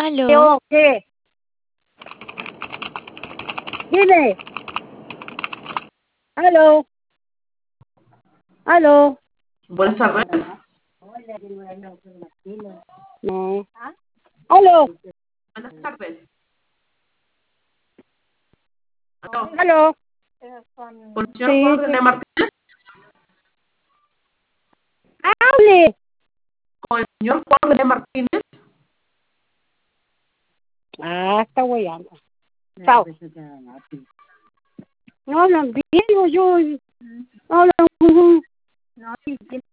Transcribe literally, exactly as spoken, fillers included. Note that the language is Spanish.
¿Aló? ¿O qué? Dime. ¿Aló? ¿Aló? Buenas tardes. No. ¿Aló? Buenas tardes. Aló. ¿Aló? Con el señor Juan Sí. René Martínez. ¡Hable! Con el señor Juan René Martínez. Ah, está guayando. Chao. No hablan bien, digo yo. Hablan.